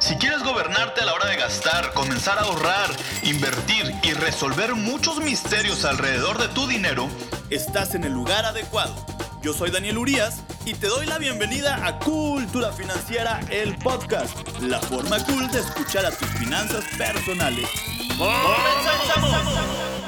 Si quieres gobernarte a la hora de gastar, comenzar a ahorrar, invertir y resolver muchos misterios alrededor de tu dinero, estás en el lugar adecuado. Yo soy Daniel Urías y te doy la bienvenida a Cultura Financiera, el podcast, la forma cool de escuchar a tus finanzas personales. ¡Comenzamos!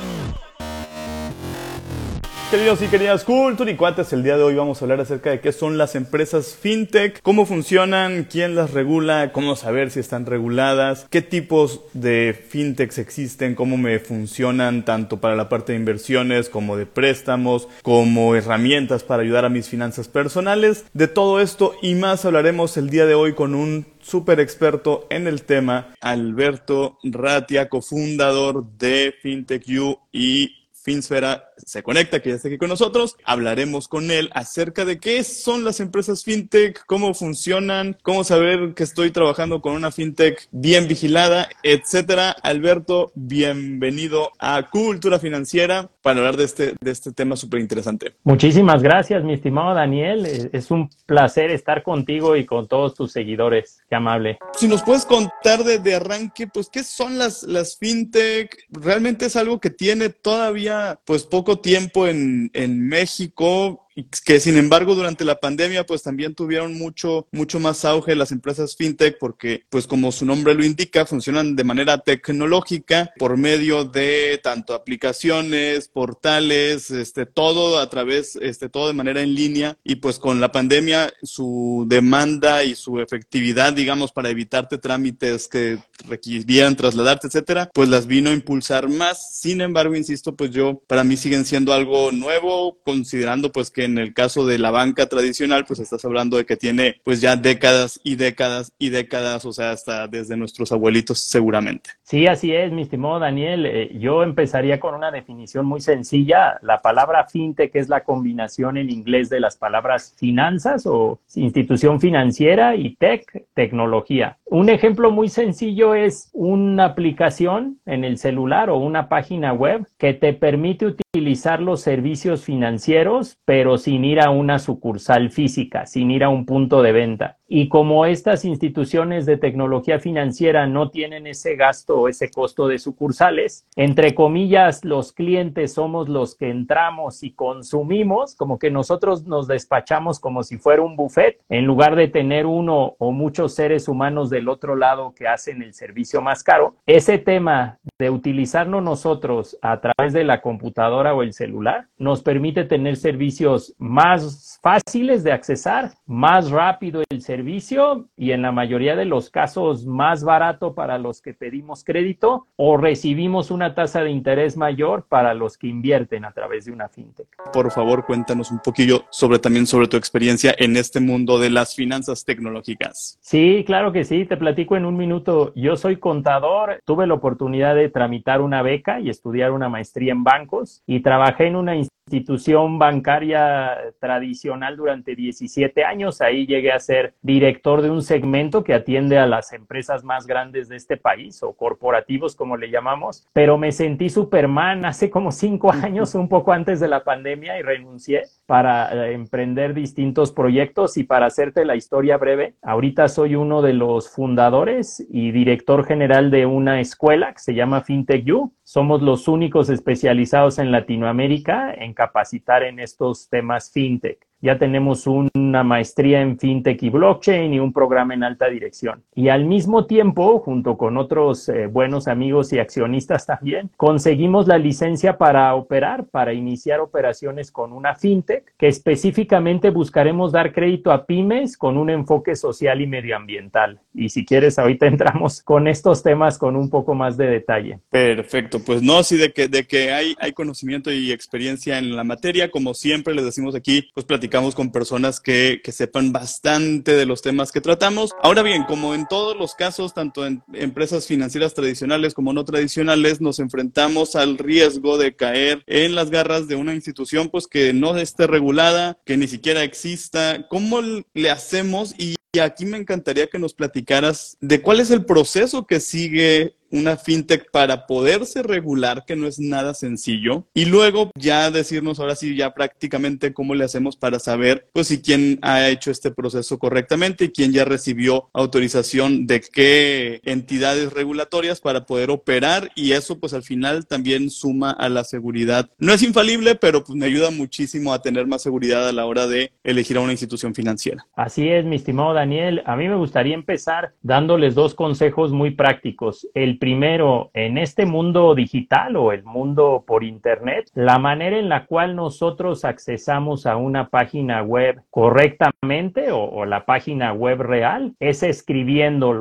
Queridos y queridas culturicuates, el día de hoy vamos a hablar acerca de qué son las empresas fintech, cómo funcionan, quién las regula, cómo saber si están reguladas, qué tipos de fintechs existen, cómo me funcionan tanto para la parte de inversiones como de préstamos, como herramientas para ayudar a mis finanzas personales. De todo esto y más hablaremos el día de hoy con un súper experto en el tema, Alberto Ratia, cofundador de Fintech U y Finsfera se conecta, que ya está aquí con nosotros. Hablaremos con él acerca de qué son las empresas fintech, cómo funcionan, cómo saber que estoy trabajando con una fintech bien vigilada, etcétera. Alberto, bienvenido a Cultura Financiera para hablar de este tema súper interesante. Muchísimas gracias, mi estimado Daniel. Es un placer estar contigo y con todos tus seguidores. Qué amable. Si nos puedes contar de arranque, pues, ¿qué son las fintech? Realmente es algo que tiene todavía pues poco tiempo en México, y que sin embargo durante la pandemia pues también tuvieron mucho más auge las empresas fintech porque pues como su nombre lo indica funcionan de manera tecnológica por medio de tanto aplicaciones, portales, todo a través, todo de manera en línea, y pues con la pandemia su demanda y su efectividad, digamos, para evitarte trámites que requirieran trasladarte, etcétera, pues las vino a impulsar más. Sin embargo, insisto, pues para mí siguen siendo algo nuevo, considerando pues que en el caso de la banca tradicional, pues estás hablando de que tiene pues ya décadas y décadas y décadas, o sea, hasta desde nuestros abuelitos seguramente. Sí, así es, mi estimado Daniel. Yo empezaría con una definición muy sencilla. La palabra fintech es la combinación en inglés de las palabras finanzas o institución financiera y tech, tecnología. Un ejemplo muy sencillo es una aplicación en el celular o una página web que te permite utilizar los servicios financieros, pero sin ir a una sucursal física, sin ir a un punto de venta. Y como estas instituciones de tecnología financiera no tienen ese gasto o ese costo de sucursales, entre comillas, los clientes somos los que entramos y consumimos, como que nosotros nos despachamos como si fuera un buffet, en lugar de tener uno o muchos seres humanos del otro lado que hacen el servicio más caro. Ese tema de utilizarnos nosotros a través de la computadora o el celular nos permite tener servicios más fáciles de accesar, más rápido el servicio y en la mayoría de los casos más barato para los que pedimos crédito o recibimos una tasa de interés mayor para los que invierten a través de una fintech. Por favor, cuéntanos un poquillo también sobre tu experiencia en este mundo de las finanzas tecnológicas. Sí, claro que sí, te platico en un minuto. Yo soy contador, tuve la oportunidad de tramitar una beca y estudiar una maestría en bancos y trabajé en una institución bancaria tradicional durante 17 años. Ahí llegué a ser director de un segmento que atiende a las empresas más grandes de este país o corporativos, como le llamamos, pero me sentí Superman hace como 5 años, un poco antes de la pandemia, y renuncié para emprender distintos proyectos. Y para hacerte la historia breve, ahorita soy uno de los fundadores y director general de una escuela que se llama Fintech U. Somos los únicos especializados en Latinoamérica en capacitar en estos temas fintech. Ya tenemos una maestría en fintech y blockchain y un programa en alta dirección. Y al mismo tiempo, junto con otros buenos amigos y accionistas también, conseguimos la licencia para operar, para iniciar operaciones con una fintech, que específicamente buscaremos dar crédito a pymes con un enfoque social y medioambiental. Y si quieres, ahorita entramos con estos temas con un poco más de detalle. Perfecto, pues no, sí, de que hay conocimiento y experiencia en la materia. Como siempre les decimos aquí, pues platicamos con personas que sepan bastante de los temas que tratamos. Ahora bien, como en todos los casos, tanto en empresas financieras tradicionales como no tradicionales, nos enfrentamos al riesgo de caer en las garras de una institución pues que no esté regulada, que ni siquiera exista. ¿Cómo le hacemos? Y aquí me encantaría que nos platicaras de cuál es el proceso que sigue una fintech para poderse regular, que no es nada sencillo, y luego ya decirnos ahora sí ya prácticamente cómo le hacemos para saber pues si quién ha hecho este proceso correctamente y quién ya recibió autorización de qué entidades regulatorias para poder operar, y eso pues al final también suma a la seguridad. No es infalible, pero pues me ayuda muchísimo a tener más seguridad a la hora de elegir a una institución financiera. Así es, mi estimado Daniel. A mí me gustaría empezar dándoles dos consejos muy prácticos. El primero, en este mundo digital o el mundo por internet, la manera en la cual nosotros accesamos a una página web correctamente o la página web real es escribiendo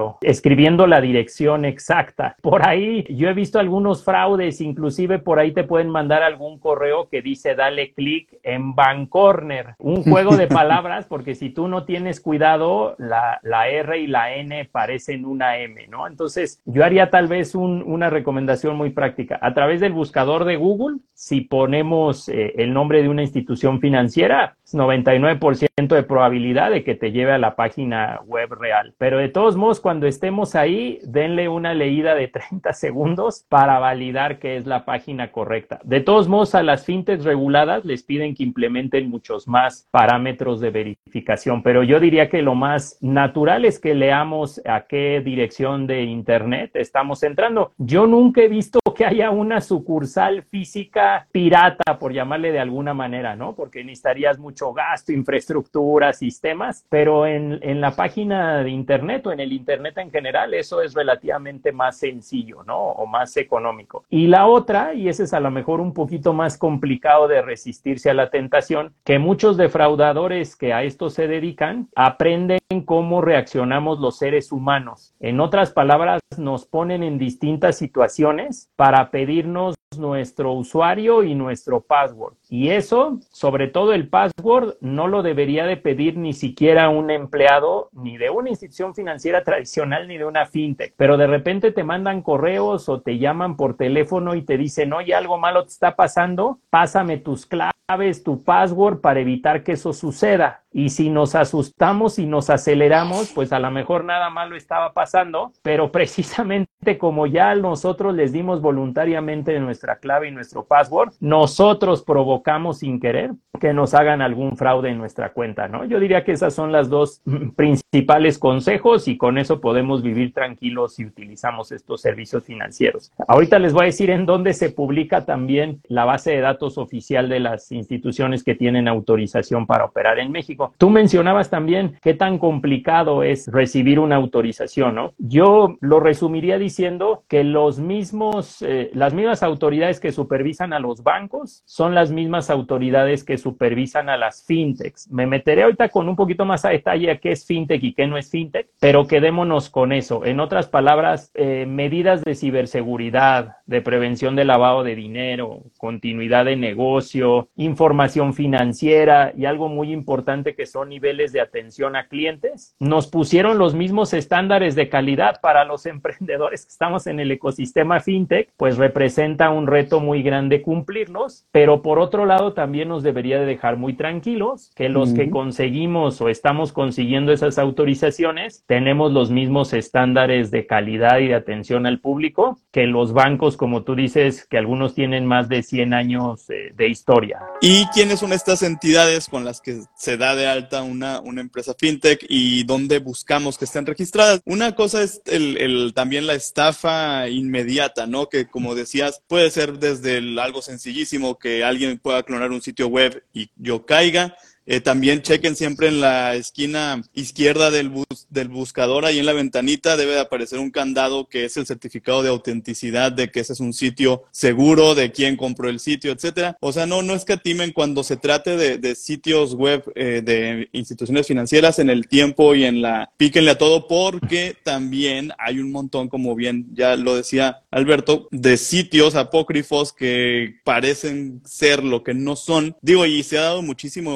la dirección exacta. Por ahí yo he visto algunos fraudes, inclusive por ahí te pueden mandar algún correo que dice dale clic en Bancorner, un juego de palabras, porque si tú no tienes cuidado, la R y la N parecen una M, ¿no? Entonces yo haría tal vez una recomendación muy práctica. A través del buscador de Google, si ponemos el nombre de una institución financiera, 99% de probabilidad de que te lleve a la página web real. Pero de todos modos, cuando estemos ahí, denle una leída de 30 segundos para validar que es la página correcta. De todos modos, a las fintechs reguladas les piden que implementen muchos más parámetros de verificación, pero yo diría que lo más natural es que leamos a qué dirección de internet estamos entrando. Yo nunca he visto que haya una sucursal física pirata, por llamarle de alguna manera, ¿no? Porque necesitarías mucho gasto, infraestructura, sistemas, pero en la página de internet o en el internet en general, eso es relativamente más sencillo, ¿no? O más económico. Y la otra, y ese es a lo mejor un poquito más complicado de resistirse a la tentación, que muchos defraudadores que a esto se dedican aprenden cómo reaccionamos los seres humanos. En otras palabras, nos ponen en distintas situaciones para pedirnos nuestro usuario y nuestro password. Y eso, sobre todo el password, no lo debería de pedir ni siquiera un empleado ni de una institución financiera tradicional ni de una fintech. Pero de repente te mandan correos o te llaman por teléfono y te dicen, oye, algo malo te está pasando, pásame tus claves, tu password para evitar que eso suceda. Y si nos asustamos y nos aceleramos, pues a lo mejor nada malo estaba pasando, pero precisamente como ya nosotros les dimos voluntariamente nuestra clave y nuestro password, nosotros provocamos sin querer que nos hagan algún fraude en nuestra cuenta, ¿no? Yo diría que esas son las dos principales consejos y con eso podemos vivir tranquilos si utilizamos estos servicios financieros. Ahorita les voy a decir en dónde se publica también la base de datos oficial de las instituciones que tienen autorización para operar en México. Tú mencionabas también qué tan complicado es recibir una autorización, ¿no? Yo lo resumiría diciendo que las mismas autoridades que supervisan a los bancos son las mismas autoridades que supervisan a las fintechs. Me meteré ahorita con un poquito más a detalle a qué es fintech y qué no es fintech, pero quedémonos con eso. En otras palabras, medidas de ciberseguridad, de prevención de lavado de dinero, continuidad de negocio, información financiera y algo muy importante que son niveles de atención a clientes, nos pusieron los mismos estándares de calidad para los emprendedores que estamos en el ecosistema fintech, pues representa un reto muy grande cumplirlos, pero por otro lado también nos debería de dejar muy tranquilos que los que conseguimos o estamos consiguiendo esas autorizaciones tenemos los mismos estándares de calidad y de atención al público que los bancos, como tú dices, que algunos tienen más de 100 años de historia. ¿Y quiénes son estas entidades con las que se da de alta una empresa fintech y dónde buscamos que estén registradas? Una cosa es también la estafa inmediata, ¿no? Que como decías, puede ser desde algo sencillísimo que alguien pueda clonar un sitio web y yo caiga. También chequen siempre en la esquina izquierda del buscador, ahí en la ventanita debe de aparecer un candado que es el certificado de autenticidad de que ese es un sitio seguro, de quién compró el sitio, etcétera. O sea, no escatimen cuando se trate de sitios web de instituciones financieras en el tiempo y píquenle a todo, porque también hay un montón, como bien ya lo decía Alberto, de sitios apócrifos que parecen ser lo que no son. Digo, y se ha dado muchísimo también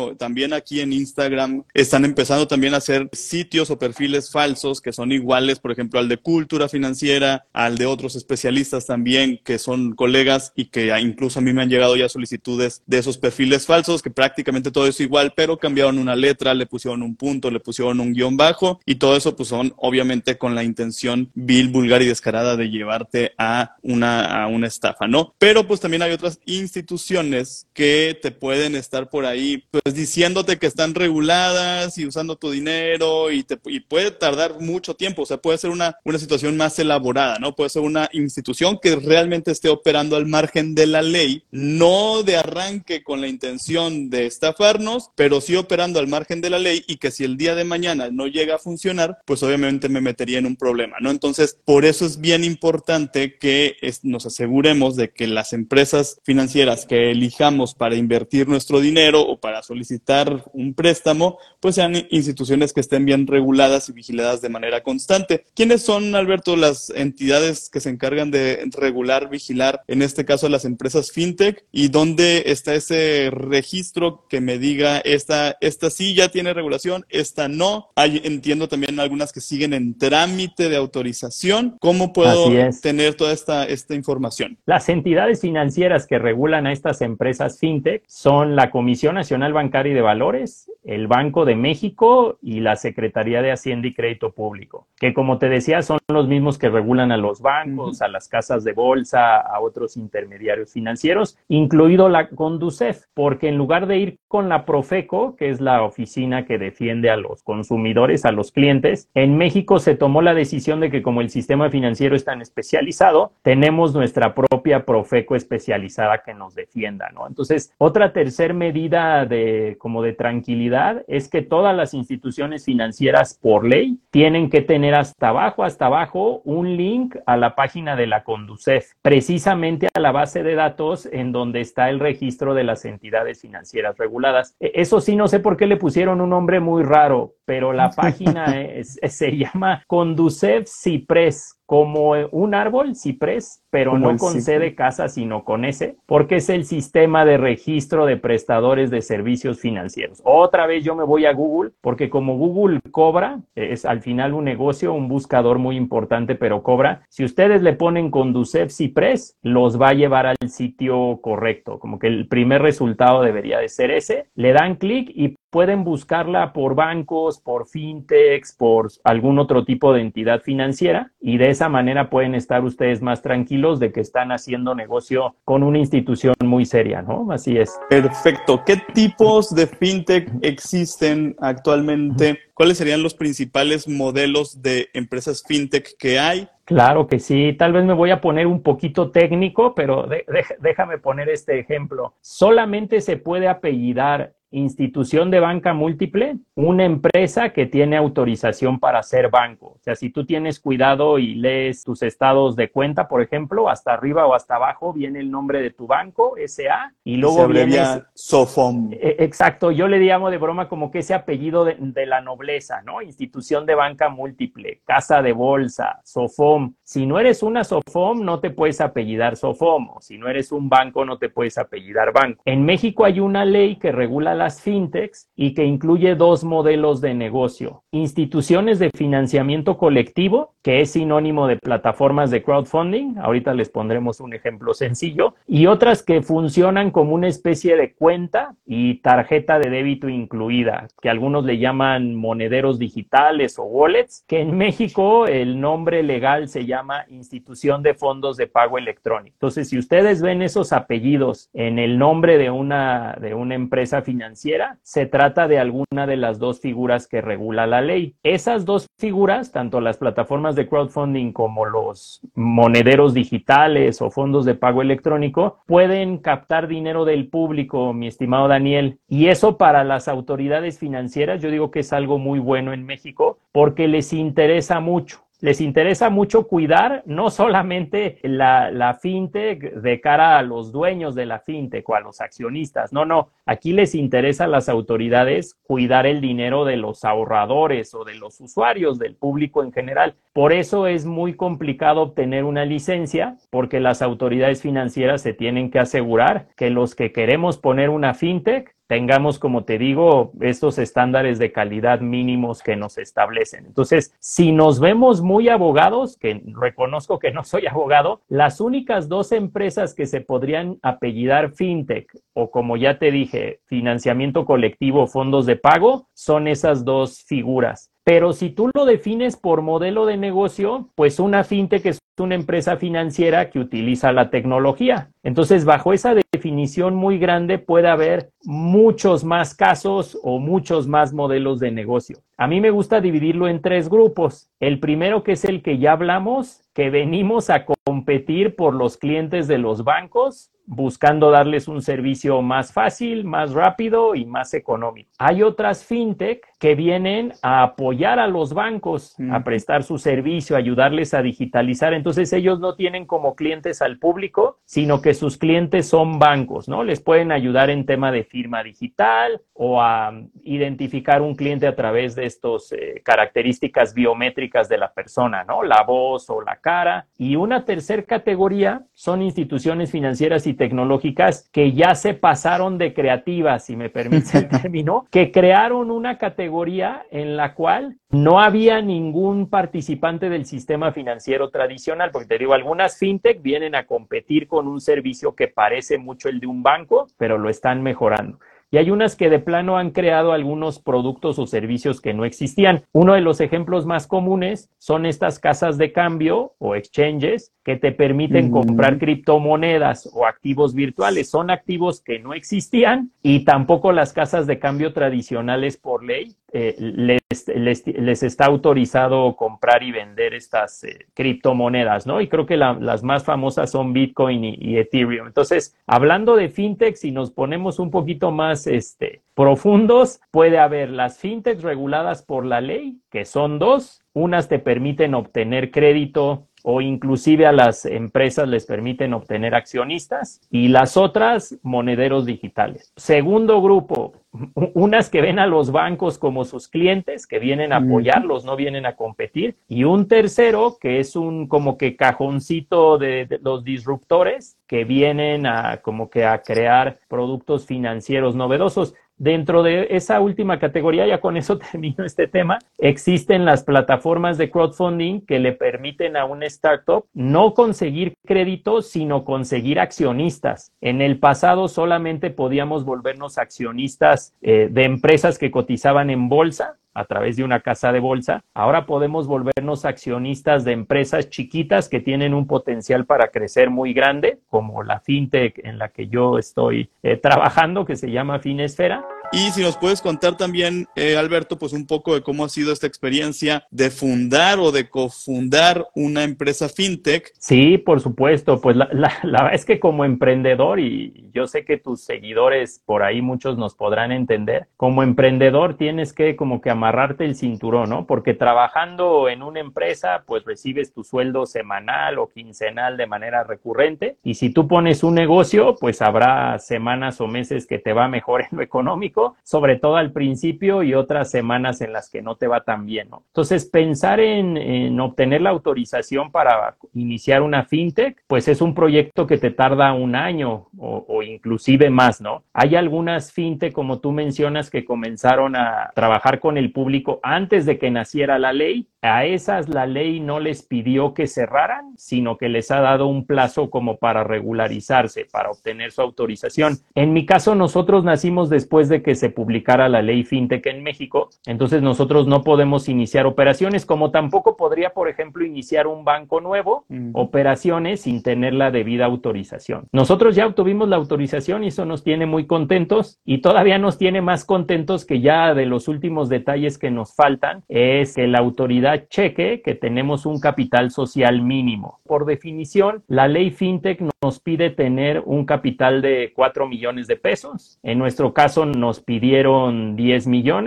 también aquí en Instagram están empezando también a hacer sitios o perfiles falsos que son iguales, por ejemplo, al de Cultura Financiera, al de otros especialistas también que son colegas y que incluso a mí me han llegado ya solicitudes de esos perfiles falsos, que prácticamente todo es igual, pero cambiaron una letra, le pusieron un punto, le pusieron un guión bajo y todo eso pues son obviamente con la intención vil, vulgar y descarada de llevarte a una estafa, ¿no? Pero pues también hay otras instituciones que te pueden estar por ahí pues diciéndote que están reguladas y usando tu dinero y puede tardar mucho tiempo, o sea, puede ser una situación más elaborada, ¿no? Puede ser una institución que realmente esté operando al margen de la ley, no de arranque con la intención de estafarnos, pero sí operando al margen de la ley y que si el día de mañana no llega a funcionar, pues obviamente me metería en un problema, ¿no? Entonces, por eso es bien importante que nos aseguremos de que las empresas financieras que elijamos para invertir nuestro dinero o para solicitar un préstamo, pues sean instituciones que estén bien reguladas y vigiladas de manera constante. ¿Quiénes son, Alberto, las entidades que se encargan de regular, vigilar, en este caso las empresas fintech? ¿Y dónde está ese registro que me diga esta sí ya tiene regulación, esta no? Entiendo también algunas que siguen en trámite de autorización. ¿Cómo puedo tener toda esta información? Las entidades financieras que regulan a estas empresas fintech son la Comisión Nacional Bancaria y de Valores, el Banco de México y la Secretaría de Hacienda y Crédito Público, que como te decía son los mismos que regulan a los bancos, a las casas de bolsa, a otros intermediarios financieros, incluido la Conducef, porque en lugar de ir con la Profeco, que es la oficina que defiende a los consumidores, a los clientes, en México se tomó la decisión de que como el sistema financiero es tan especializado, tenemos nuestra propia Profeco especializada que nos defienda, ¿no? Entonces, otra tercera medida de tranquilidad es que todas las instituciones financieras por ley tienen que tener hasta abajo un link a la página de la Conducef, precisamente a la base de datos en donde está el registro de las entidades financieras reguladas. Eso sí, no sé por qué le pusieron un nombre muy raro, pero la página se llama Conducef Ciprés, como un árbol, ciprés, pero como no con C de casa, sino con S, porque es el sistema de registro de prestadores de servicios financieros. Otra vez yo me voy a Google, porque como Google cobra, es al final un negocio, un buscador muy importante, pero cobra. Si ustedes le ponen Conducef Ciprés, los va a llevar al sitio correcto, como que el primer resultado debería de ser ese. Le dan clic y pueden buscarla por bancos, por fintechs, por algún otro tipo de entidad financiera y de esa manera pueden estar ustedes más tranquilos de que están haciendo negocio con una institución muy seria, ¿no? Así es. Perfecto. ¿Qué tipos de fintech existen actualmente? ¿Cuáles serían los principales modelos de empresas fintech que hay? Claro que sí, tal vez me voy a poner un poquito técnico, pero déjame poner este ejemplo. Solamente se puede apellidar institución de banca múltiple una empresa que tiene autorización para ser banco. O sea, si tú tienes cuidado y lees tus estados de cuenta, por ejemplo, hasta arriba o hasta abajo viene el nombre de tu banco, SA, y luego viene SOFOM. Exacto, yo le llamo de broma como que ese apellido de la nobleza, ¿no? Institución de banca múltiple, casa de bolsa, SOFOM. Si no eres una SOFOM, no te puedes apellidar SOFOM, o si no eres un banco, no te puedes apellidar banco. En México hay una ley que regula las fintechs y que incluye dos modelos de negocio. Instituciones de financiamiento colectivo, que es sinónimo de plataformas de crowdfunding, ahorita les pondremos un ejemplo sencillo, y otras que funcionan como una especie de cuenta y tarjeta de débito incluida, que algunos le llaman monederos digitales o wallets, que en México el nombre legal se llama Institución de Fondos de Pago Electrónico. Entonces, si ustedes ven esos apellidos en el nombre de una empresa financiera, se trata de alguna de las dos figuras que regula la ley. Esas dos figuras, tanto las plataformas de crowdfunding como los monederos digitales o fondos de pago electrónico, pueden captar dinero del público, mi estimado Daniel, y eso para las autoridades financieras yo digo que es algo muy bueno en México porque les interesa mucho. Les interesa mucho cuidar no solamente la fintech de cara a los dueños de la fintech o a los accionistas, no, aquí les interesa a las autoridades cuidar el dinero de los ahorradores o de los usuarios, del público en general. Por eso es muy complicado obtener una licencia porque las autoridades financieras se tienen que asegurar que los que queremos poner una fintech tengamos, como te digo, estos estándares de calidad mínimos que nos establecen. Entonces, si nos vemos muy abogados, que reconozco que no soy abogado, las únicas dos empresas que se podrían apellidar fintech o, como ya te dije, financiamiento colectivo, fondos de pago, son esas dos figuras. Pero si tú lo defines por modelo de negocio, pues una fintech es una empresa financiera que utiliza la tecnología. Entonces, bajo esa definición muy grande puede haber muchos más casos o muchos más modelos de negocio. A mí me gusta dividirlo en tres grupos. El primero, que es el que ya hablamos, que venimos a competir por los clientes de los bancos, buscando darles un servicio más fácil, más rápido y más económico. Hay otras fintech que vienen a apoyar a los bancos, a prestar su servicio, a ayudarles a digitalizar. Entonces ellos no tienen como clientes al público, sino que sus clientes son bancos, ¿no? Les pueden ayudar en tema de firma digital o a identificar un cliente a través de estas características biométricas de la persona, ¿no? La voz o la cara. Y una tercera categoría son instituciones financieras y tecnológicas que ya se pasaron de creativas, si me permite el término, que crearon una categoría en la cual no había ningún participante del sistema financiero tradicional, porque te digo, algunas fintech vienen a competir con un servicio que parece mucho el de un banco, pero lo están mejorando. Y hay unas que de plano han creado algunos productos o servicios que no existían. Uno de los ejemplos más comunes son estas casas de cambio o exchanges que te permiten comprar criptomonedas o activos virtuales. Son activos que no existían y tampoco las casas de cambio tradicionales por ley les está autorizado comprar y vender estas criptomonedas, ¿no? Y creo que las más famosas son Bitcoin y Ethereum. Entonces, hablando de fintech, si nos ponemos un poquito más profundos, puede haber las fintechs reguladas por la ley, que son dos. Unas te permiten obtener crédito o inclusive a las empresas les permiten obtener accionistas, y las otras, monederos digitales. Segundo grupo, unas que ven a los bancos como sus clientes, que vienen a apoyarlos, no vienen a competir, y un tercero, que es un como que cajoncito de los disruptores, que vienen a como que a crear productos financieros novedosos. Dentro de esa última categoría, ya con eso termino este tema, existen las plataformas de crowdfunding que le permiten a una startup no conseguir crédito, sino conseguir accionistas. En el pasado solamente podíamos volvernos accionistas de empresas que cotizaban en bolsa, a través de una casa de bolsa. Ahora podemos volvernos accionistas de empresas chiquitas que tienen un potencial para crecer muy grande, como la fintech en la que yo estoy trabajando, que se llama Finesfera. Y si nos puedes contar también, Alberto, pues un poco de cómo ha sido esta experiencia de fundar o de cofundar una empresa fintech. Sí, por supuesto. Pues la verdad es que como emprendedor, y yo sé que tus seguidores por ahí muchos nos podrán entender, como emprendedor tienes que como que amarrarte el cinturón, ¿no? Porque trabajando en una empresa, pues recibes tu sueldo semanal o quincenal de manera recurrente. Y si tú pones un negocio, pues habrá semanas o meses que te va mejor en lo económico, sobre todo al principio, y otras semanas en las que no te va tan bien, ¿no? Entonces, pensar en obtener la autorización para iniciar una fintech, pues es un proyecto que te tarda un año o inclusive más, ¿no? Hay algunas fintech, como tú mencionas, que comenzaron a trabajar con el público antes de que naciera la ley. A esas la ley no les pidió que cerraran, sino que les ha dado un plazo como para regularizarse, para obtener su autorización. En mi caso, nosotros nacimos después de que se publicara la ley fintech en México, entonces nosotros no podemos iniciar operaciones, como tampoco podría, por ejemplo, iniciar un banco nuevo, operaciones sin tener la debida autorización. Nosotros ya obtuvimos la autorización y eso nos tiene muy contentos, y todavía nos tiene más contentos que ya de los últimos detalles que nos faltan es que la autoridad cheque que tenemos un capital social mínimo. Por definición, la ley fintech nos pide tener un capital de 4 millones de pesos. En nuestro caso nos pidieron 10 millones.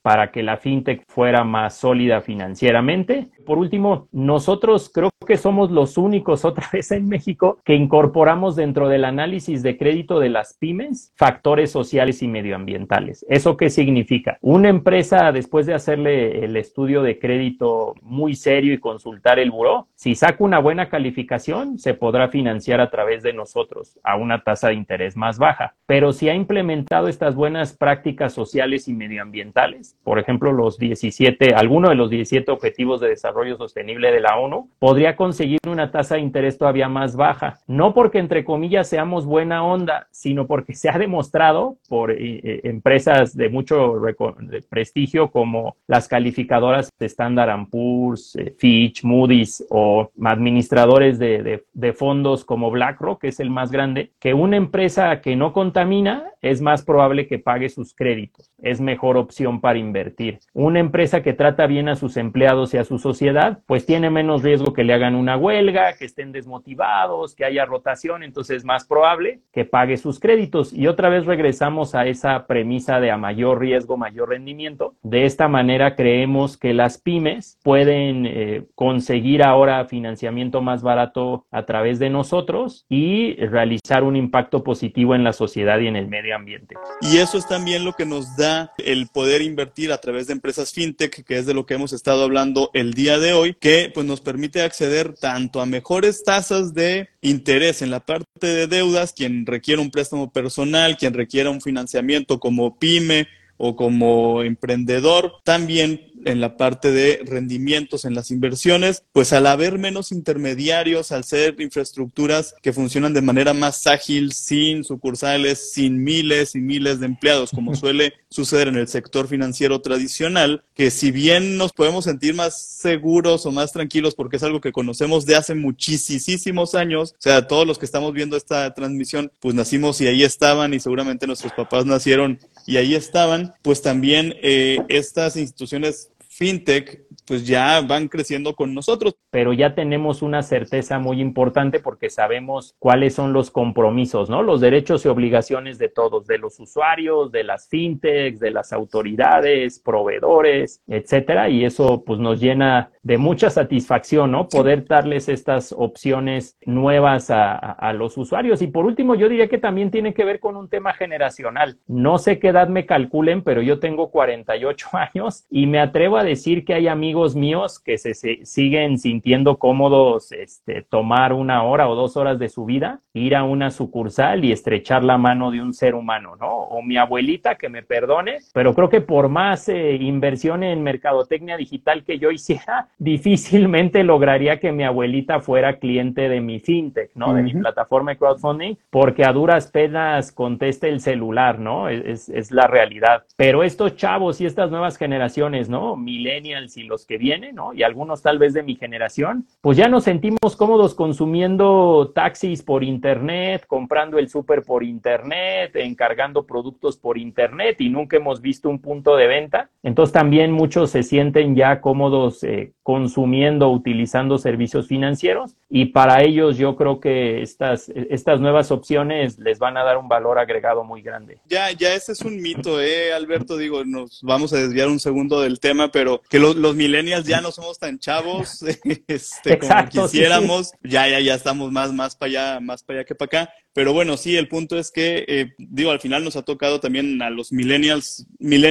para que la fintech fuera más sólida financieramente. Por último, nosotros creo que somos los únicos otra vez en México que incorporamos dentro del análisis de crédito de las pymes factores sociales y medioambientales. ¿Eso qué significa? Una empresa, después de hacerle el estudio de crédito muy serio y consultar el buró, si saca una buena calificación, se podrá financiar a través de nosotros a una tasa de interés más baja. Pero si ha implementado estas buenas prácticas sociales y medioambientales, por ejemplo, alguno de los 17 Objetivos de Desarrollo Sostenible de la ONU, podría conseguir una tasa de interés todavía más baja. No porque, entre comillas, seamos buena onda, sino porque se ha demostrado por empresas de mucho prestigio como las calificadoras de Standard & Poor's, Fitch, Moody's o administradores de fondos como BlackRock, que es el más grande, que una empresa que no contamina es más probable que pague sus créditos. Es mejor opción para invertir. Una empresa que trata bien a sus empleados y a su sociedad, pues tiene menos riesgo que le hagan una huelga, que estén desmotivados, que haya rotación, entonces es más probable que pague sus créditos. Y otra vez regresamos a esa premisa de a mayor riesgo, mayor rendimiento. De esta manera creemos que las pymes pueden conseguir ahora financiamiento más barato a través de nosotros y realizar un impacto positivo en la sociedad y en el medio ambiente. Y eso es también lo que nos da el poder invertir a través de empresas fintech, que es de lo que hemos estado hablando el día de hoy, que pues nos permite acceder tanto a mejores tasas de interés en la parte de deudas, quien requiere un préstamo personal, quien requiera un financiamiento como pyme o como emprendedor, también en la parte de rendimientos en las inversiones, pues al haber menos intermediarios, al ser infraestructuras que funcionan de manera más ágil, sin sucursales, sin miles y miles de empleados, como suele suceder en el sector financiero tradicional, que si bien nos podemos sentir más seguros o más tranquilos porque es algo que conocemos de hace muchísimos años, o sea, todos los que estamos viendo esta transmisión, pues nacimos y ahí estaban, y seguramente nuestros papás nacieron y ahí estaban, pues también estas instituciones fintech pues ya van creciendo con nosotros. Pero ya tenemos una certeza muy importante porque sabemos cuáles son los compromisos, ¿no? Los derechos y obligaciones de todos, de los usuarios, de las fintechs, de las autoridades, proveedores, etcétera, y eso pues nos llena de mucha satisfacción, ¿no? Poder darles estas opciones nuevas a los usuarios. Y por último, yo diría que también tiene que ver con un tema generacional. No sé qué edad me calculen, pero yo tengo 48 años y me atrevo a decir que hay amigos míos que se siguen sintiendo cómodos tomar 1 hora o 2 horas de su vida, ir a una sucursal y estrechar la mano de un ser humano, ¿no? O mi abuelita, que me perdone, pero creo que por más inversión en mercadotecnia digital que yo hiciera, difícilmente lograría que mi abuelita fuera cliente de mi fintech, ¿no? De mi plataforma de crowdfunding, porque a duras penas conteste el celular, ¿no? Es la realidad. Pero estos chavos y estas nuevas generaciones, ¿no? Millennials y los que vienen, ¿no? Y algunos tal vez de mi generación, pues ya nos sentimos cómodos consumiendo taxis por internet, comprando el súper por internet, encargando productos por internet y nunca hemos visto un punto de venta. Entonces también muchos se sienten ya cómodos consumiendo, utilizando servicios financieros, y para ellos yo creo que estas nuevas opciones les van a dar un valor agregado muy grande. Ya ese es un mito, Alberto, digo, nos vamos a desviar un segundo del tema, pero que los millennials ya no somos tan chavos Exacto, como quisiéramos, sí. ya estamos más para allá que para acá. Pero bueno, sí, el punto es que, al final nos ha tocado también a los millennials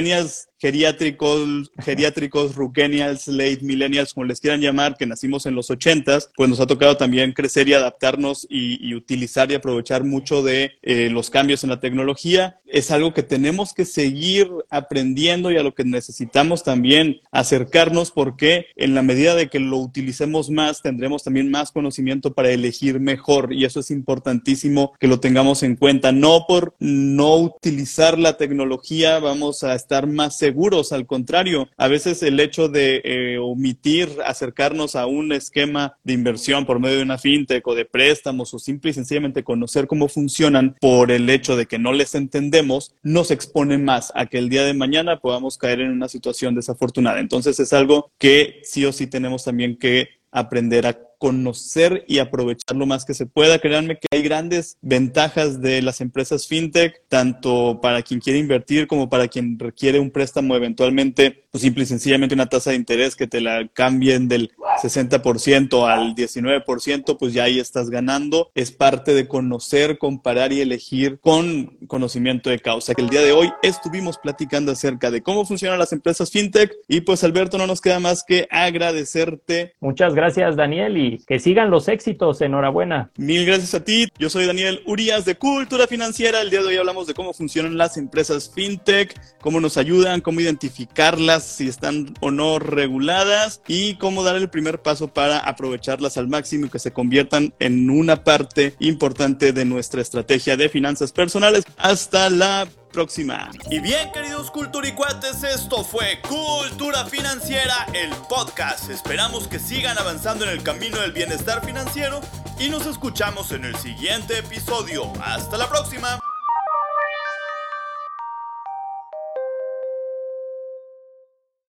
geriátricos, rookennials, late millennials, como les quieran llamar, que nacimos en los 80s, pues nos ha tocado también crecer y adaptarnos y utilizar y aprovechar mucho de los cambios en la tecnología. Es algo que tenemos que seguir aprendiendo y a lo que necesitamos también acercarnos, porque en la medida de que lo utilicemos más, tendremos también más conocimiento para elegir mejor, y eso es importantísimo que lo tengamos en cuenta. No por no utilizar la tecnología vamos a estar más seguros, al contrario, a veces el hecho de omitir acercarnos a un esquema de inversión por medio de una fintech o de préstamos, o simple y sencillamente conocer cómo funcionan, por el hecho de que no les entendemos, nos expone más a que el día de mañana podamos caer en una situación desafortunada. Entonces es algo que sí o sí tenemos también que aprender a conocer y aprovechar lo más que se pueda. Créanme que hay grandes ventajas de las empresas fintech, tanto para quien quiere invertir como para quien requiere un préstamo eventualmente, pues simple y sencillamente una tasa de interés que te la cambien del 60% al 19%, pues ya ahí estás ganando. Es parte de conocer, comparar y elegir con conocimiento de causa. Que el día de hoy estuvimos platicando acerca de cómo funcionan las empresas fintech y pues Alberto, no nos queda más que agradecerte. Muchas gracias, Daniel, y que sigan los éxitos. Enhorabuena. Mil gracias a ti. Yo soy Daniel Urías de Cultura Financiera. El día de hoy hablamos de cómo funcionan las empresas fintech, cómo nos ayudan, cómo identificarlas, si están o no reguladas y cómo dar el primer paso para aprovecharlas al máximo y que se conviertan en una parte importante de nuestra estrategia de finanzas personales. Hasta la próxima. Y bien, queridos culturicuates, esto fue Cultura Financiera, el podcast. Esperamos que sigan avanzando en el camino del bienestar financiero y nos escuchamos en el siguiente episodio. ¡Hasta la próxima!